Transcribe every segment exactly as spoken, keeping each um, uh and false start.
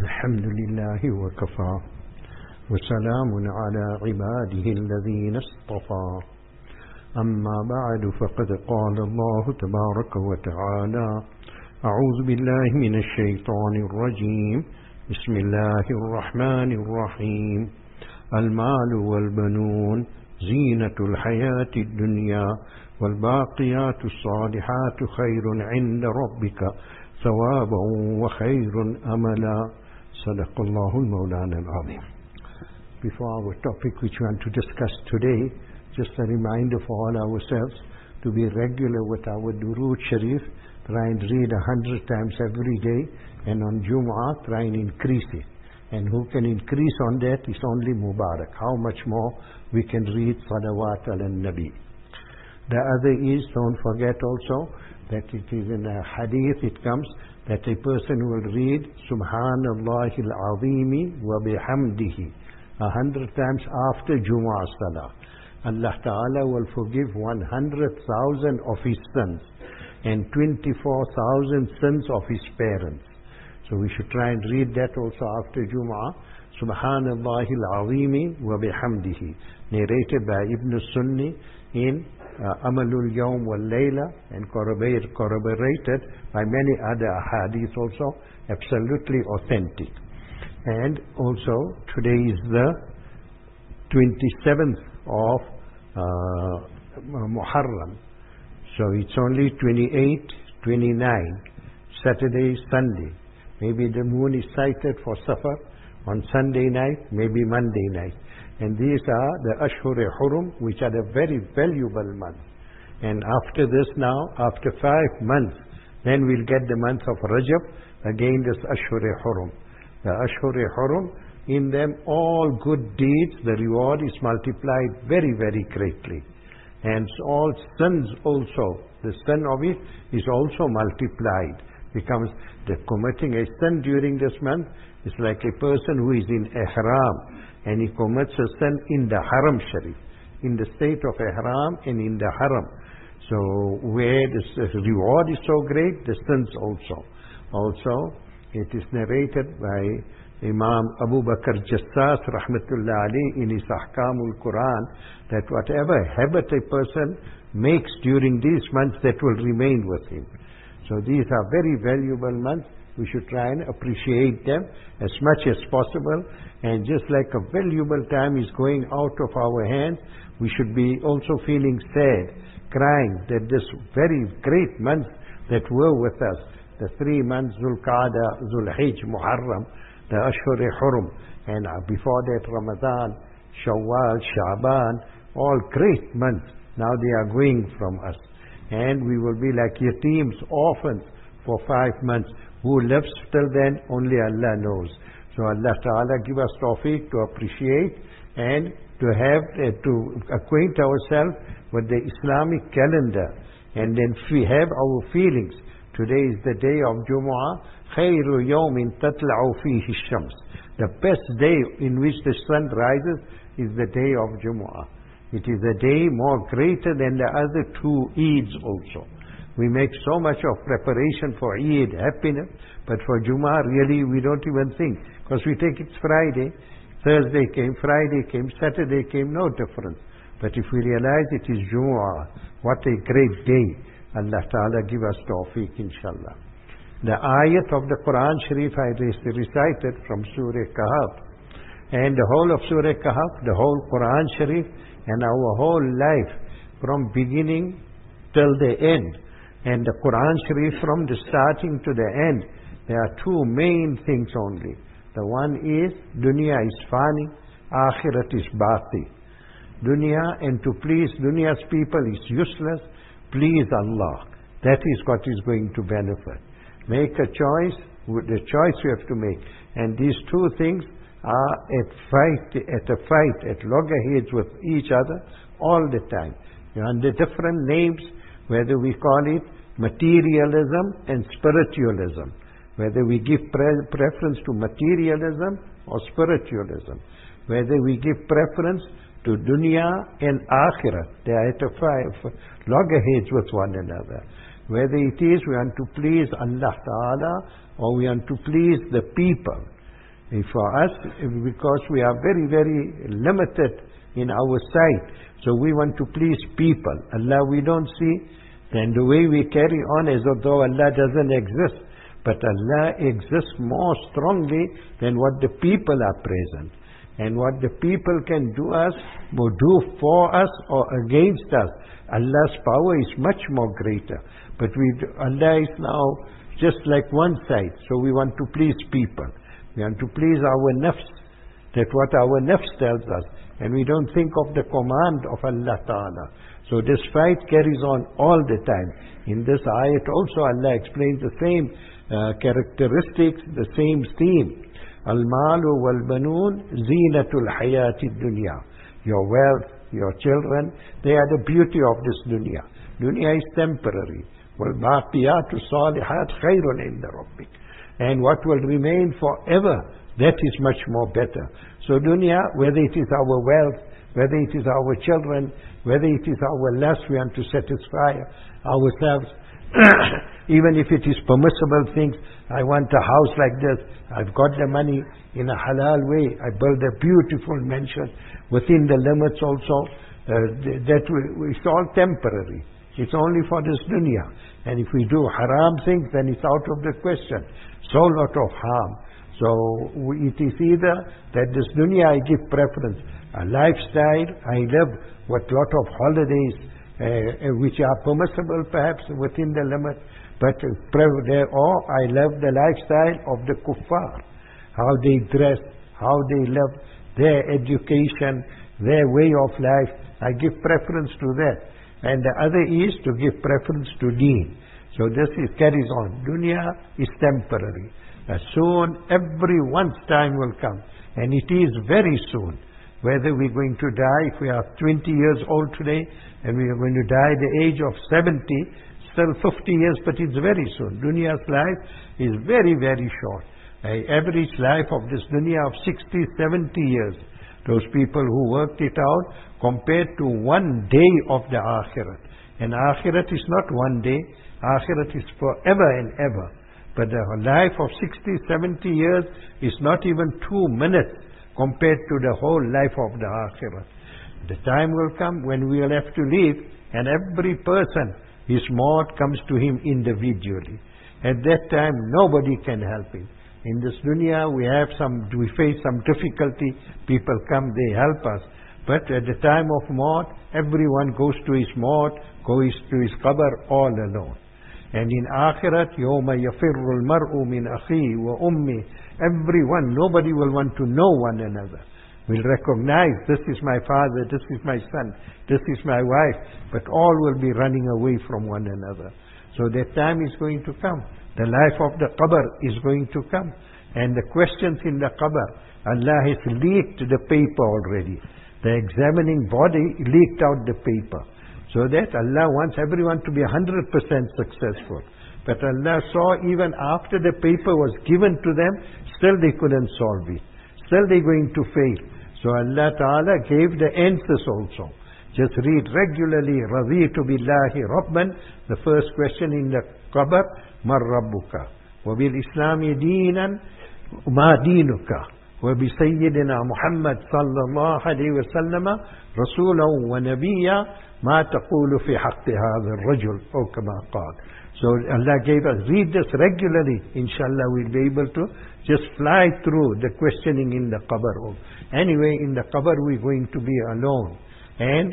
الحمد لله وكفى وسلام على عباده الذين اصطفى أما بعد فقد قال الله تبارك وتعالى أعوذ بالله من الشيطان الرجيم بسم الله الرحمن الرحيم المال والبنون زينة الحياة الدنيا والباقيات الصالحات خير عند ربك ثوابا وخير أملا صدق الله المولانا العظيم. Before our topic which we want to discuss today, just a reminder for all ourselves to be regular with our Durood Sharif. Try and read a hundred times every day, and on Jumu'ah try and increase it. And who can increase on that is only Mubarak. How much more we can read Salawat ala Nabi. The other is, don't forget also that it is in a hadith, it comes that a person will read Subhanallah al-Azimi wa bihamdihi a hundred times after Jumu'ah Salah. Allah Ta'ala will forgive one hundred thousand of his sins and twenty-four thousand sins of his parents. So we should try and read that also after Jumu'ah. Subhanallah al-Azimi wa bihamdihi, narrated by Ibn Sunni in uh, Amalul Yawm wal Layla, and corroborated by many other hadiths also, absolutely authentic. And also today is the twenty-seventh of uh, Muharram. So it's only twenty-eight, twenty-nine, Saturday, Sunday. Maybe the moon is sighted for Safar on Sunday night, maybe Monday night. And these are the Ashur-e-Hurum, which are the very valuable months. And after this now, after five months, then we'll get the month of Rajab, again this Ashur-e-Hurum. The Ashur-e-Hurum, in them all good deeds, the reward is multiplied very, very greatly. And all sins also, the sin of it is also multiplied. Becomes the committing a sin during this month is like a person who is in ihram and he commits a sin in the haram sharif, in the state of ihram and in the haram. So where the reward is so great, the sins also. Also, it is narrated by Imam Abu Bakr Jassas rahmatullah alayhi in his Ahkamul Quran that whatever habit a person makes during these months, that will remain with him. So these are very valuable months. We should try and appreciate them as much as possible. And just like a valuable time is going out of our hands, we should be also feeling sad, crying that this very great months that were with us, the three months, Zulqa'dah, Zulhijj, Muharram, the Ashur-e-Hurum, and before that Ramadan, Shawwal, Sha'ban, all great months, now they are going from us. And we will be like yateems, orphans for five months. Who lives till then, only Allah knows. So Allah Ta'ala give us tawfiq to appreciate and to have, uh, to acquaint ourselves with the Islamic calendar. And then we have our feelings. Today is the day of Jumu'ah. خَيْرُ يَوْمٍ تَطْلَعُ فِيهِ الشَّمْسِ. The best day in which the sun rises is the day of Jumu'ah. It is a day more greater than the other two Eids also. We make so much of preparation for Eid, happiness, but for Jummah really we don't even think, because we take it Friday, Thursday came, Friday came, Saturday came, no difference. But if we realize it is Jummah, what a great day. Allah Ta'ala give us tawfiq, inshallah. The ayat of the Quran Sharif I recited from Surah Kahf, and the whole of Surah Kahf, the whole Quran Sharif, and our whole life from beginning till the end, and the Quran Sharif from the starting to the end, there are two main things only. The one is dunya is fani, akhirat is baqi. Dunya, and to please dunya's people is useless. Please Allah, that is what is going to benefit. Make a choice, the choice you have to make. And these two things are at fight, at a fight, at loggerheads with each other all the time. You know, under different names, whether we call it materialism and spiritualism, whether we give pre- preference to materialism or spiritualism, whether we give preference to dunya and akhirah, they are at a fight, loggerheads with one another. Whether it is we want to please Allah Ta'ala or we want to please the people. For us, because we are very, very limited in our sight, so we want to please people. Allah we don't see, and the way we carry on as though Allah doesn't exist. But Allah exists more strongly than what the people are present. And what the people can do us, or do for us or against us, Allah's power is much more greater. But we, Allah is now just like one side, so we want to please people. We want to please our nafs, that what our nafs tells us, and we don't think of the command of Allah Ta'ala. So this fight carries on all the time. In this ayat also Allah explains the same uh, characteristics, the same theme. Al-malu wal-banoon zinatul hayati dunya. Your wealth, your children, they are the beauty of this dunya. Dunya is temporary. وَالْبَاقِيَاتُ الصَّالِحَاتُ خَيْرٌ عِنْدَ رَبِّكَ. And what will remain forever, that is much more better. So dunya, whether it is our wealth, whether it is our children, whether it is our lust, we want to satisfy ourselves. Even if it is permissible things, I want a house like this, I've got the money in a halal way, I build a beautiful mansion within the limits also, uh, that we, it's all temporary. It's only for this dunya. And if we do haram things, then it's out of the question. So lot of harm. So we, it is either that this dunya I give preference, a lifestyle, I live with lot of holidays, uh, which are permissible perhaps within the limit, but uh, or I love the lifestyle of the kuffar, how they dress, how they live, their education, their way of life. I give preference to that. And the other is to give preference to deen. So this is, carries on. Dunya is temporary. As soon, everyone's time will come. And it is very soon. Whether we're going to die, if we are twenty years old today, and we are going to die at the age of seventy, still fifty years, but it's very soon. Dunya's life is very, very short. An average life of this dunya of sixty, seventy years. Those people who worked it out, compared to one day of the akhirat. And akhirat is not one day, akhirat is forever and ever. But the life of sixty, seventy years is not even two minutes compared to the whole life of the akhirat. The time will come when we will have to leave, and every person, his maut comes to him individually. At that time, nobody can help him. In this dunya, we have some, we face some difficulty. People come, they help us. But at the time of maut, everyone goes to his maut, goes to his qabr all alone. And in akhirat, يَوْمَ يَفِرُّ الْمَرْءُ مِنْ أَخِيهِ وَأُمِّهِ. Everyone, nobody will want to know one another. Will recognize, this is my father, this is my son, this is my wife. But all will be running away from one another. So that time is going to come. The life of the qabr is going to come. And the questions in the qabr, Allah has leaked the paper already. The examining body leaked out the paper. So that Allah wants everyone to be one hundred percent successful. But Allah saw even after the paper was given to them, still they couldn't solve it. Still they're going to fail. So Allah Ta'ala gave the answers also. Just read regularly, رَضِيتُ بِاللَّهِ رَبًّا. The first question in the qabr, مَنْ رَبُّكَ وَبِالْإِسْلَامِ دِينًا مَا دِينُكَ وَبِسَيِّدِنَا مُحَمَّدٍ صَلَّى اللَّهُ عَلَيْهِ وَسَلَّمَ رَسُولًا وَنَبِيًّا مَا تَقُولُ فِي حَقِّ هَذَا الرَّجُلِ أو كما قال. So Allah gave us, read this regularly. Inshallah we'll be able to just fly through the questioning in the qabr. Anyway, in the qabr we're going to be alone. And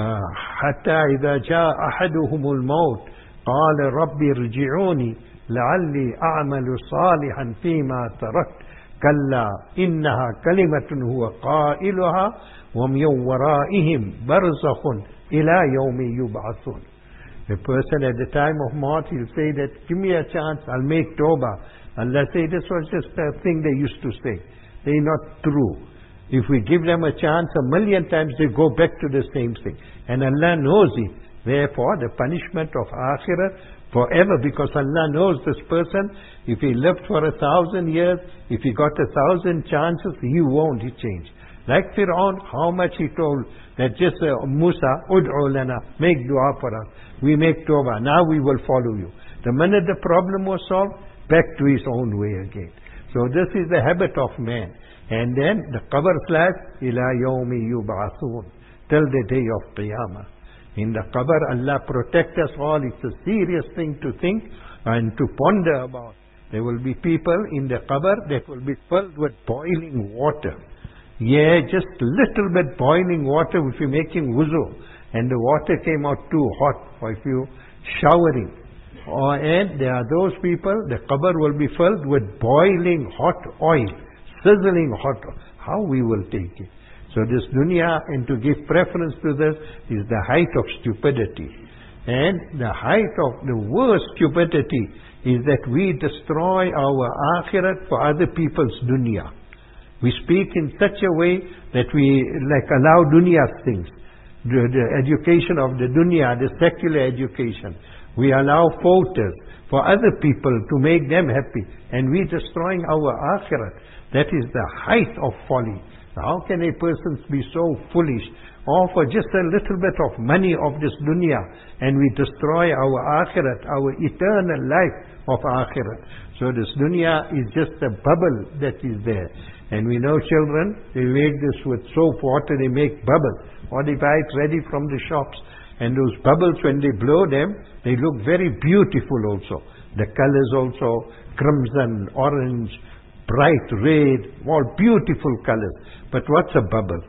حتى إذا جاء أحدهم الموت قال ربي ارجعوني لعلي أعمل صالحا فيما تركت كلا إنها كلمة هو قائلها ومن ورائهم برزخ إلى يوم يبعثون. The person at the time of maut, he'll say that, give me a chance, I'll make tawbah. Allah say, this was just a thing they used to say. They're not true. If we give them a chance a million times, they go back to the same thing. And Allah knows it. Therefore, the punishment of Akhirat forever, because Allah knows this person, if he lived for a thousand years, if he got a thousand chances, he won't change. Like Fir'aun, how much he told that just uh, Musa, ud'u lana, make dua for us. We make tawbah, now we will follow you. The minute the problem was solved, back to his own way again. So this is the habit of man. And then the qabr slash ila yawmi yub'athun, till the day of Qiyamah. In the qabr, Allah protect us all. It's a serious thing to think and to ponder about. There will be people in the qabr that will be filled with boiling water. Yeah, just little bit boiling water if you're making wuzu, and the water came out too hot, or if you showering. Or, and there are those people, the qabr will be filled with boiling hot oil, sizzling hot oil. How we will take it? So this dunya, and to give preference to this, is the height of stupidity. And the height of the worst stupidity is that we destroy our akhirat for other people's dunya. We speak in such a way that we like allow dunya's things. The, the education of the dunya, the secular education. We allow photos for other people to make them happy. And we destroying our akhirat. That is the height of folly. How can a person be so foolish? Or for just a little bit of money of this dunya, and we destroy our akhirat, our eternal life of akhirat. So this dunya is just a bubble that is there. And we know children, they make this with soap water, they make bubbles. Or they buy it ready from the shops. And those bubbles, when they blow them, they look very beautiful also. The colors also, crimson, orange, bright red, all beautiful colors. But what's a bubble?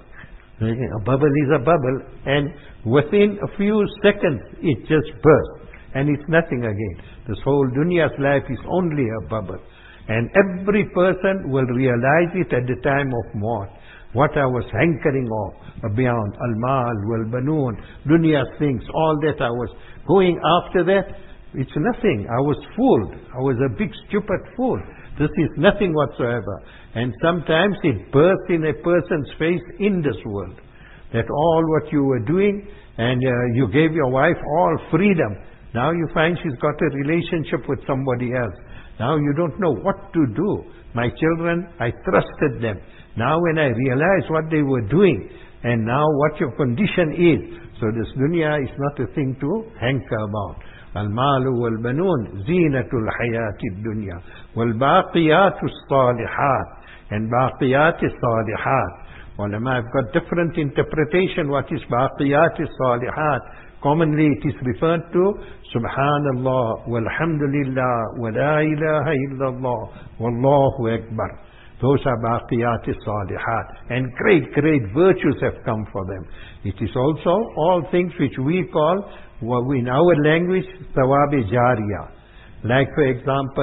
A bubble is a bubble, and within a few seconds it just bursts, and it's nothing again. This whole dunya's life is only a bubble. And every person will realize it at the time of maut. What I was hankering of, beyond al-mal, wal-banoon, dunya's things, all that I was going after that, it's nothing. I was fooled. I was a big stupid fool. This is nothing whatsoever. And sometimes it bursts in a person's face in this world. That all what you were doing, and uh, you gave your wife all freedom. Now you find she's got a relationship with somebody else. Now you don't know what to do. My children, I trusted them. Now when I realize what they were doing, and now what your condition is. So this dunya is not a thing to hanker about. المال والبنون زينة الحياة الدنيا والباقيات الصالحات and باقيات الصالحات. Ulama have got different interpretation what is باقيات الصالحات. Commonly it is referred to Subhanallah walhamdulillah wa la ilaha illallah wallahu akbar. Those are baqiyat as-salihat, and great, great virtues have come for them. It is also all things which we call, in our language, thawab-e-jariyah. Like for example,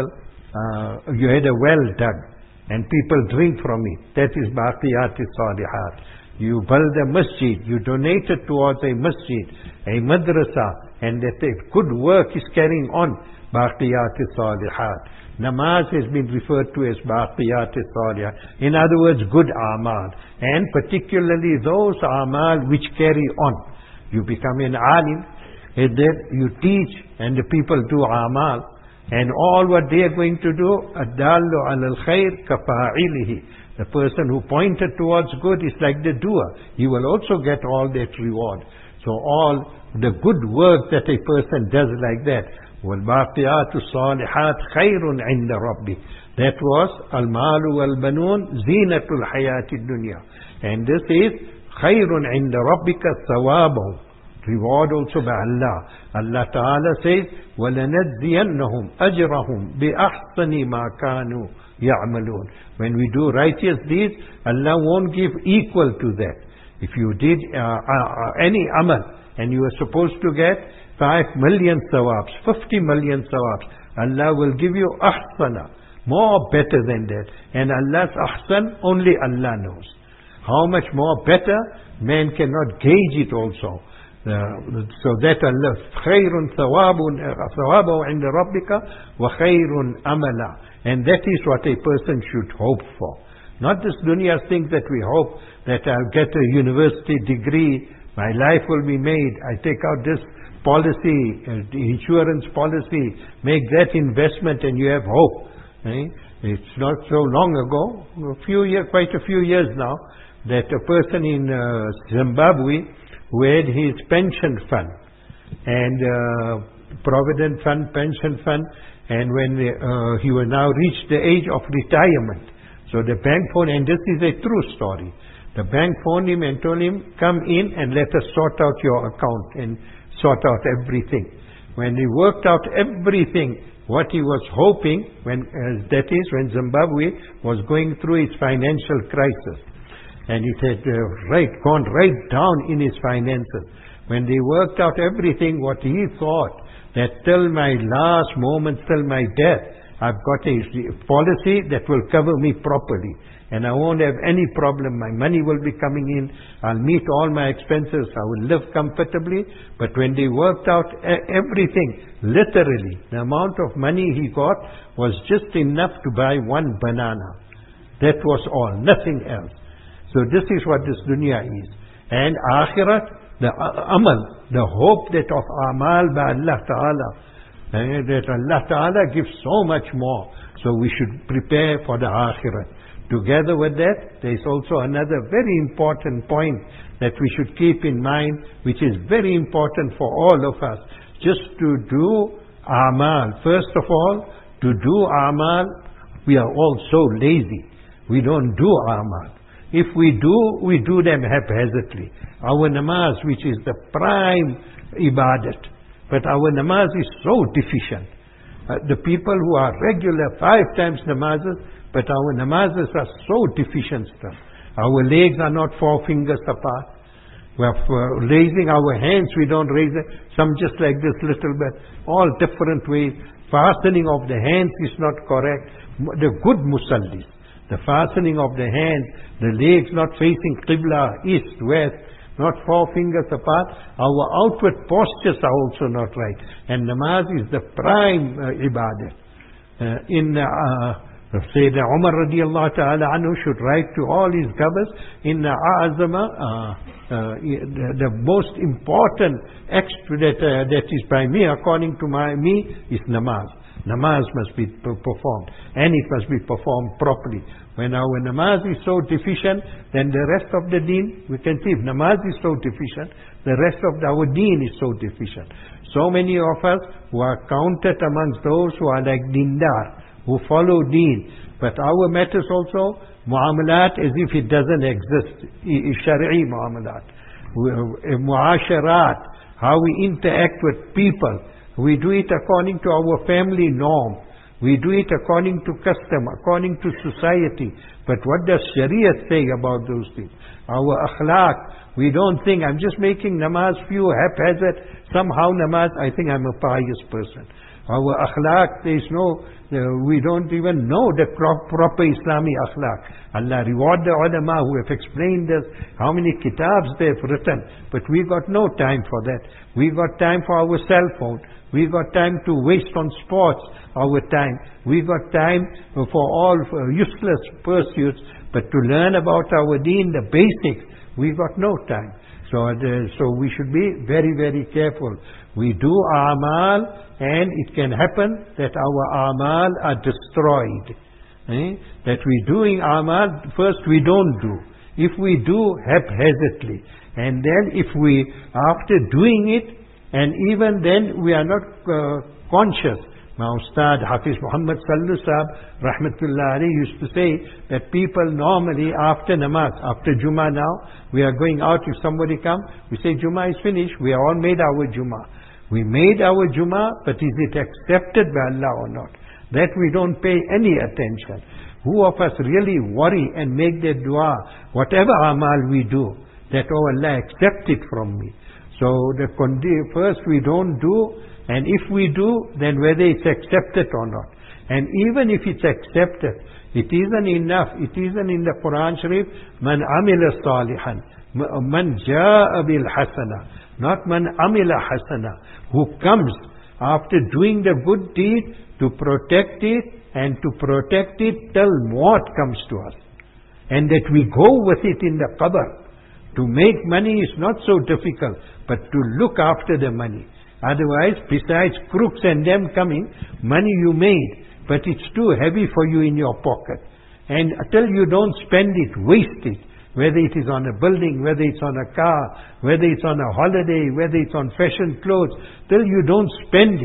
uh, you had a well dug, and people drink from it. That is baqiyat as-salihat. You build a masjid, you donate it towards a masjid, a madrasa, and that a good work is carrying on. Baqiyat as-salihat. Namaz has been referred to as baqiyat as-salihat. In other words, good amal. And particularly those amal which carry on. You become an alim, and then you teach, and the people do amal. And all what they are going to do, adallu ala al-khair kafa'ilihi. The person who pointed towards good is like the doer. He will also get all that reward. So all the good work that a person does like that, وَالْبَاقِيَاتُ الصَّالِحَاتُ خَيْرٌ عِنْدَ رَبِّهِ. That was الْمَالُ وَالْبَنُونَ زِينَةُ الْحَيَاةِ الدُّنْيَا. And this is خَيْرٌ عِنْدَ رَبِّكَ ثَوَابُهُ. Reward also by Allah. Allah Ta'ala says, وَلَنَجْزِيَنَّهُمْ أَجْرَهُمْ بِأَحْسَنِ مَا كَانُوا يَعْمَلُونَ. When we do righteous deeds, Allah won't give equal to that. If you did uh, uh, any amal, and you are supposed to get five million sawabs, fifty million sawabs, Allah will give you ahsana, more better than that. And Allah's ahsan, only Allah knows. How much more better, man cannot gauge it also. Uh, so that Allah, khayrun thawabun thawabahu inda rabbika wa khayrun amala. And that is what a person should hope for. Not this dunya thing that we hope that I'll get a university degree, my life will be made, I take out this policy, uh, insurance policy, make that investment and you have hope. Eh? It's not so long ago, a few years, quite a few years now, that a person in uh, Zimbabwe who had his pension fund and uh, provident fund, pension fund, And when uh, he was now reached the age of retirement, so the bank phoned, and this is a true story. The bank phoned him and told him, come in and let us sort out your account and sort out everything. When he worked out everything, what he was hoping, when uh, that is when Zimbabwe was going through its financial crisis, and he had uh, right, gone right down in his finances. When they worked out everything, what he thought, that till my last moment, till my death, I've got a policy that will cover me properly, and I won't have any problem. My money will be coming in. I'll meet all my expenses. I will live comfortably. But when they worked out everything, literally, the amount of money he got was just enough to buy one banana. That was all, nothing else. So this is what this dunya is. And akhirat, the amal, the hope that of amal by Allah Ta'ala, and that Allah Ta'ala gives so much more. So we should prepare for the akhirat. Together with that, there is also another very important point that we should keep in mind, which is very important for all of us. Just to do amal. First of all, to do amal, we are all so lazy. We don't do amal. If we do, we do them haphazardly. Our namaz, which is the prime ibadat, but our namaz is so deficient. Uh, the people who are regular five times namazes, but our namazes are so deficient stuff. Our legs are not four fingers apart. We are uh, raising our hands, we don't raise it. Some just like this little bit. All different ways. Fastening of the hands is not correct. The good musallis, the fastening of the hands, the legs not facing Qibla, east, west, not four fingers apart. Our outward postures are also not right. And namaz is the prime uh, ibadah. Uh, in uh, Sayyidina Umar radiallahu ta'ala anhu should write to all his governors, in a'azama, uh, uh, the, the most important act that, uh, that is by me, according to my, me, is namaz. Namaz must be performed, and it must be performed properly. When our namaz is so deficient, then the rest of the deen, we can see if namaz is so deficient, the rest of our deen is so deficient. So many of us who are counted amongst those who are like dindar, who follow deen. But our matters also, muamalat as if it doesn't exist, shari'i muamalat. Muasharat, how we interact with people. We do it according to our family norm. We do it according to custom, according to society. But what does Sharia say about those things? Our akhlaq, we don't think, I'm just making namaz few haphazard, somehow namaz, I think I'm a pious person. Our akhlaq, there is no, uh, we don't even know the pro- proper Islamic akhlaq. Allah reward the ulama who have explained this, how many kitabs they have written. But we got no time for that. We got time for our cell phone. We got time to waste on sports, our time. We got time for all for useless pursuits. But to learn about our deen, the basics, we got no time. So, uh, so we should be very, very careful. We do amal, and it can happen that our amal are destroyed. Eh? That we doing amal, first we don't do. If we do, haphazardly. And then if we, after doing it, and even then we are not uh, conscious. My Ustad Hafiz Muhammad Sallu Sahab Rahmatullah Ali used to say that people normally after namaz, after Jummah now, we are going out, if somebody come, we say Jummah is finished, we are all made our Jummah. We made our Jummah, but is it accepted by Allah or not? That we don't pay any attention. Who of us really worry and make the dua, whatever amal we do, that oh Allah accept it from me. So the first we don't do, and if we do, then whether it's accepted or not. And even if it's accepted, it isn't enough. It isn't in the Quran Sharif, man amila salihan, man ja'a bil hasana, not man amila hasana, who comes after doing the good deed to protect it, and to protect it till maut comes to us. And that we go with it in the qabr. To make money is not so difficult, but to look after the money. Otherwise, besides crooks and them coming, money you made, but it's too heavy for you in your pocket. And until you don't spend it, waste it. Whether it is on a building, whether it's on a car, whether it's on a holiday, whether it's on fashion clothes, till you don't spend it.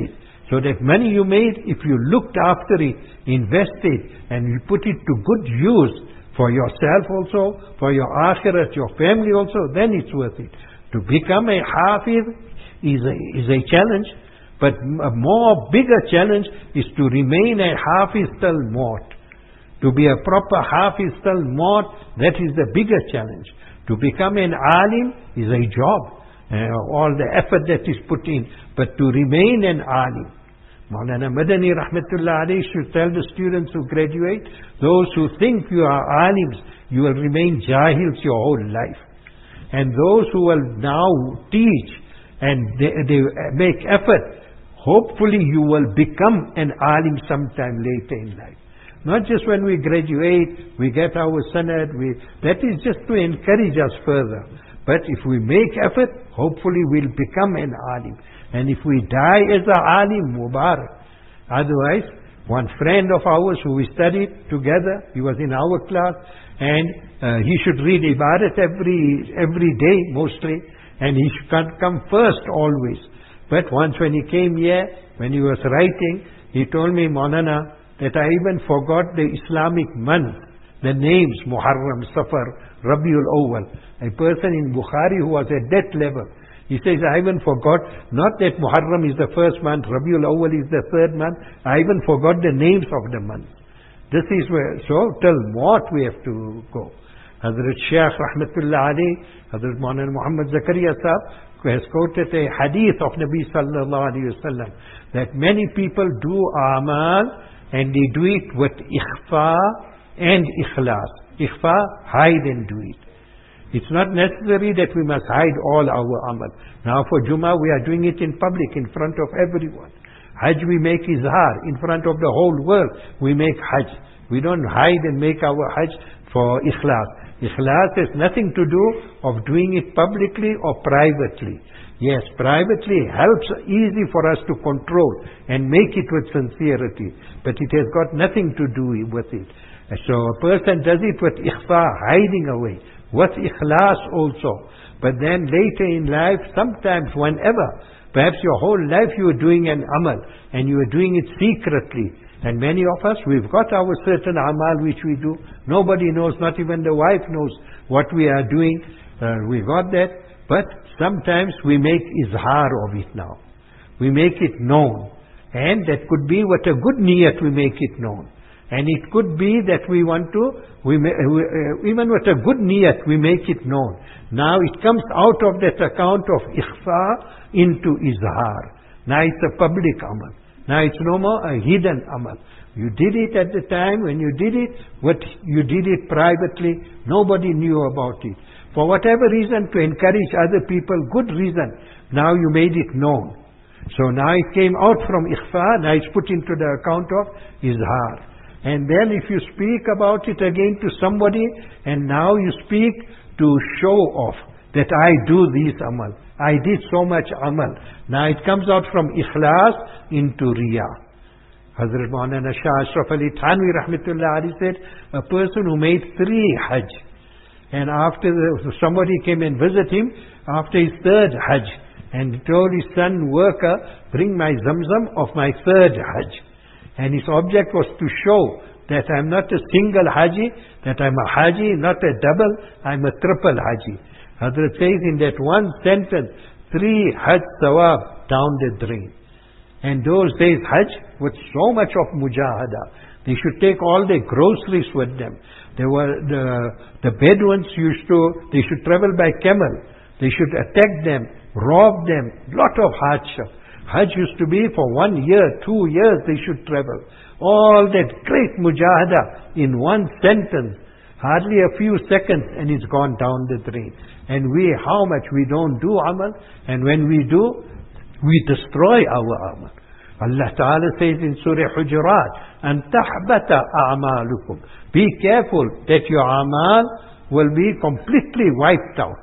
So that money you made, if you looked after it, invested, and you put it to good use for yourself also, for your akhirat, your family also, then it's worth it. To become a hafiz is a, is a challenge, but a more bigger challenge is to remain a hafiz till maut. To be a proper hafiz till maut, that is the bigger challenge. To become an alim is a job, uh, all the effort that is put in, but to remain an alim. Maulana Madani Rahmatullah alayhi should tell the students who graduate, those who think you are alims, you will remain jahils your whole life. And those who will now teach and they, they make effort, hopefully you will become an alim sometime later in life. Not just when we graduate, we get our sanad, we, that is just to encourage us further. But if we make effort, hopefully we'll become an alim. And if we die as an alim, Mubarak. Otherwise, one friend of ours who we studied together, he was in our class, and uh, he should read Ibadat every, every day mostly, and he should come first always. But once when he came here, when he was writing, he told me, Maulana, that I even forgot the Islamic month, the names, Muharram, Safar, Rabiul Awwal. A person in Bukhari who was at that level, he says, I even forgot, not that Muharram is the first month, Rabiul Awwal is the third month, I even forgot the names of the months. This is where, so till what we have to go. Hazrat Shaykh Rahmatullah Ali, Hazrat Maulana Muhammad Zakaria Sahab, has quoted a hadith of Nabi Sallallahu Alaihi Wasallam, that many people do amal, and they do it with ikhfa and ikhlas. Ikhfa, hide and do it. It's not necessary that we must hide all our amal. Now for Jummah we are doing it in public, in front of everyone. Hajj we make izhar, in front of the whole world we make hajj. We don't hide and make our hajj for ikhlas. Ikhlas has nothing to do of doing it publicly or privately. Yes, privately helps easy for us to control and make it with sincerity. But it has got nothing to do with it. So a person does it with ikhfa, hiding away, with ikhlas also. But then later in life, sometimes, whenever, perhaps your whole life you are doing an amal, and you are doing it secretly. And many of us, we've got our certain amal which we do. Nobody knows, not even the wife knows what we are doing. Uh, we got that. But sometimes we make izhar of it now. We make it known. And that could be with a good niyat we make it known. And it could be that we want to, we, may, we uh, even with a good niyat we make it known. Now it comes out of that account of ikhfa into izhar. Now it's a public amal. Now it's no more a hidden amal. You did it at the time when you did it, what you did it privately, nobody knew about it. For whatever reason, to encourage other people, good reason, now you made it known. So now it came out from ikhfa, now it's put into the account of izhar. And then if you speak about it again to somebody, and now you speak to show off that I do this amal, I did so much amal. Now it comes out from ikhlas into riyah. Hazrat Maulana Shah Ashraf Ali Thanwi Rahmatullah Ali said, a person who made three hajj, and after the, somebody came and visit him after his third hajj, and told his son worker, bring my zamzam of my third hajj. And his object was to show that I'm not a single haji, that I'm a haji, not a double, I'm a triple haji. Hazrat says in that one sentence, three hajj thawab down the drain. And those days hajj with so much of mujahada. They should take all their groceries with them. They were the, the Bedouins used to, they should travel by camel. They should attack them, rob them, lot of hardship. Hajj used to be for one year, two years they should travel. All that great mujahada in one sentence, hardly a few seconds, and it's gone down the drain. And we, how much we don't do amal, and when we do, we destroy our amal. Allah Ta'ala says in Surah Hujurat, أَن تَحْبَتَ أَعْمَالُكُمْ. Be careful that your amal will be completely wiped out.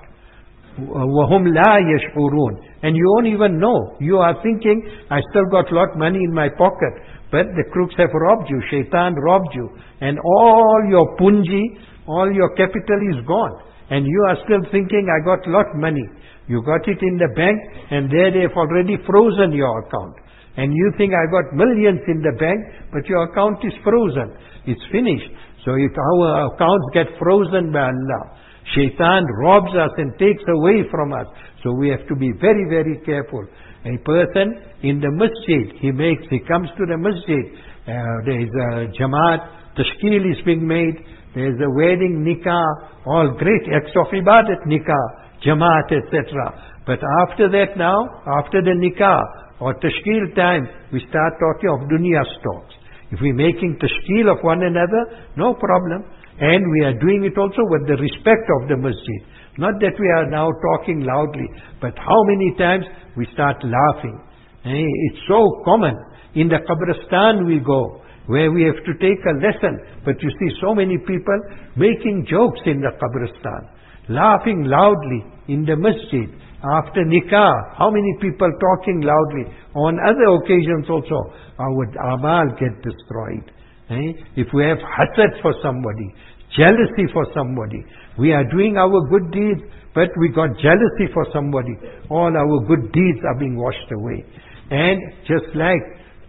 وَهُمْ لَا يَشْعُرُونَ. And you won't even know. You are thinking, I still got lot money in my pocket. But the crooks have robbed you. Shaitan robbed you. And all your punji, all your capital is gone. And you are still thinking, I got lot money. You got it in the bank, and there they have already frozen your account. And you think I got millions in the bank, but your account is frozen. It's finished. So if our accounts get frozen by Allah, Shaitan robs us and takes away from us. So we have to be very, very careful. A person in the masjid, he makes, he comes to the masjid, uh, there is a Jamaat, tashkil is being made, there is a wedding, nikah, all great acts of ibadat, nikah, Jamaat, et cetera. But after that now, after the nikah or tashkil time, we start talking of dunya stocks. If we're making tashkil of one another, no problem. And we are doing it also with the respect of the masjid. Not that we are now talking loudly, but how many times we start laughing. Eh, It's so common. In the Qabristan we go, where we have to take a lesson. But you see so many people making jokes in the Qabristan, laughing loudly in the masjid. After nikah, how many people talking loudly? On other occasions also, our amal get destroyed. Eh? If we have hasad for somebody, jealousy for somebody, we are doing our good deeds, but we got jealousy for somebody, all our good deeds are being washed away. And just like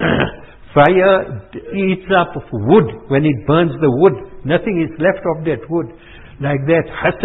fire eats up wood, when it burns the wood, nothing is left of that wood. Like that,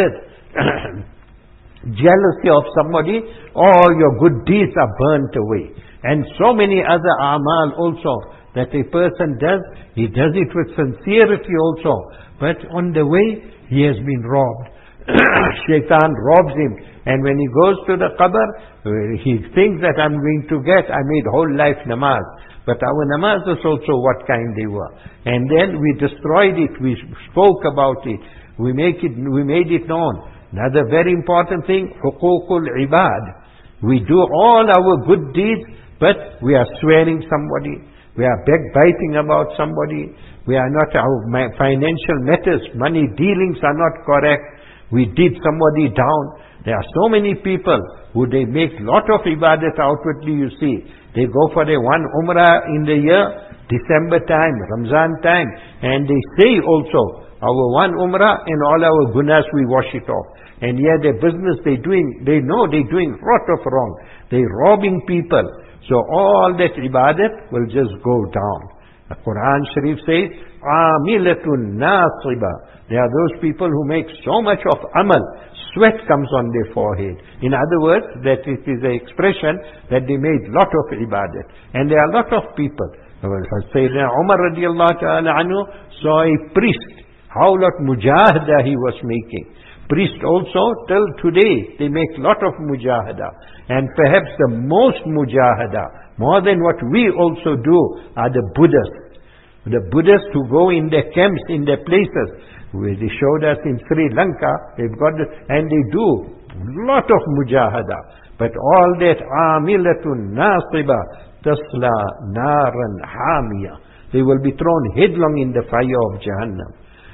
hasad, jealousy of somebody, all your good deeds are burnt away. And so many other amal also that a person does, he does it with sincerity also, but on the way he has been robbed. Shaitan robs him, and when he goes to the qabr, he thinks that I'm going to get, I made whole life namaz, but our namaz is also what kind they were. And then we destroyed it, we spoke about it, we make it, we made it known. Another very important thing, huququl ibad. We do all our good deeds, but we are swearing somebody, we are backbiting about somebody, we are not, our financial matters, money dealings are not correct, we did somebody down. There are so many people who they make lot of ibadat outwardly, you see. They go for a one umrah in the year, December time, Ramzan time, and they say also, our one umrah and all our gunas we wash it off. And yet their business they doing, they know they doing lot of wrong. They robbing people. So all that ibadat will just go down. The Quran Sharif says, Amilatun nasiba. There are those people who make so much of amal, sweat comes on their forehead. In other words, that it is an expression that they made lot of ibadat. And there are a lot of people. Sayyidina Umar radiallahu ta'ala anhu saw a priest, how lot mujahada he was making. Priest also, till today, they make lot of mujahada. And perhaps the most mujahada, more than what we also do, are the Buddhists. The Buddhists who go in their camps, in their places, where they showed us in Sri Lanka, they've got, the, and they do lot of mujahada. But all that, amilatun nasiba, tasla naran hamiya. They will be thrown headlong in the fire of Jahannam.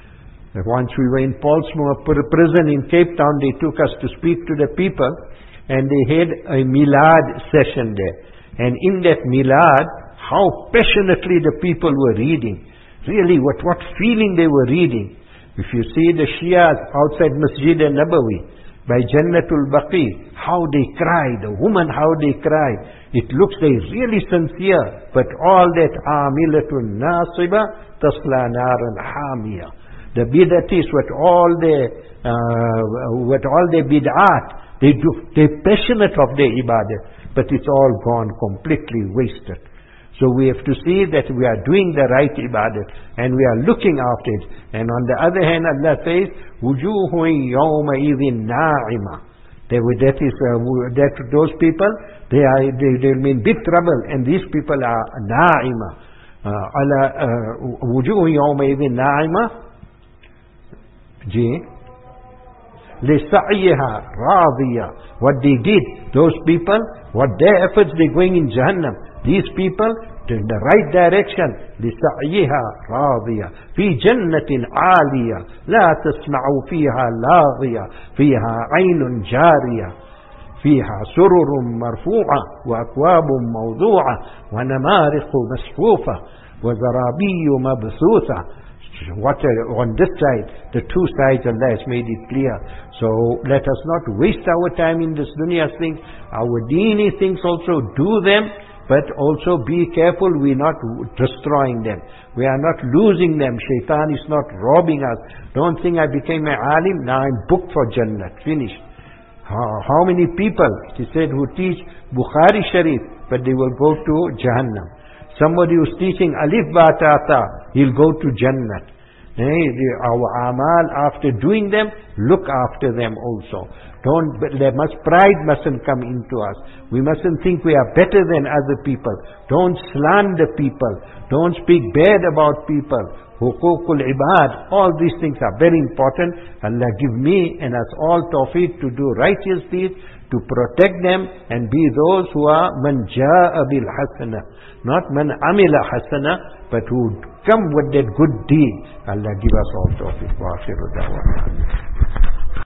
Once we were in Portsmouth prison in Cape Town, they took us to speak to the people, and they had a milad session there. And in that milad, how passionately the people were reading. Really, what, what feeling they were reading. If you see the Shias outside Masjid al-Nabawi, by Jannatul Baqi, how they cry, the woman how they cry. It looks they really sincere, but all that amilatun nasiba tasla naran hamiya. The bid'atis with all their uh, with all their bid'at, they do they're passionate of their ibadah, but it's all gone completely wasted. So we have to see that we are doing the right ibadah and we are looking after it. And on the other hand, Allah says, "Wujuhun yawma idhin na'ima." That is uh, that those people they are they they will be in big trouble, and these people are na'ima. Allah wujuhun yawma idhin na'ima. Ji, لِسَعْيِهَا رَاضِيَةً. What they did, those people, what their efforts, they're going in Jahannam. These people, in the right direction. لِسَعْيِهَا رَاضِيَةً فِي جَنَّةٍ عَالِيَةٍ لَا تَسْمَعُ فِيهَا لَاغِيَةً فِيهَا عَيْنٌ جَارِيَةٌ فِيهَا سُرُرٌ مَرْفُوعَةٌ وَأَكْوَابٌ مَوْضُوعَةٌ وَنَمَارِقُ مَصْفُوفَةٌ وَزَرَابِيُّ مَبْثُوثَةٌ. What uh, on this side, the two sides, Allah has made it clear. So let us not waste our time in this dunya things. Our deeni things also do them, but also be careful we're not destroying them. We are not losing them. Shaitan is not robbing us. Don't think I became an alim, now I'm booked for Jannah. Finished. How, how many people, he said, who teach Bukhari Sharif, but they will go to Jahannam. Somebody who's teaching Alif Ba Ta Ta, he'll go to Jannah. Hey, our amal, after doing them, look after them also. Don't, there must, pride mustn't come into us. We mustn't think we are better than other people. Don't slander people. Don't speak bad about people. Hukukul ibad, all these things are very important. Allah give me and us all tawfiq to do righteous deeds, to protect them and be those who are man ja'a bil hasana, not man amila hasana, but who come with that good deed. Allah give us all tawfiq. Wa akhiru da'wana.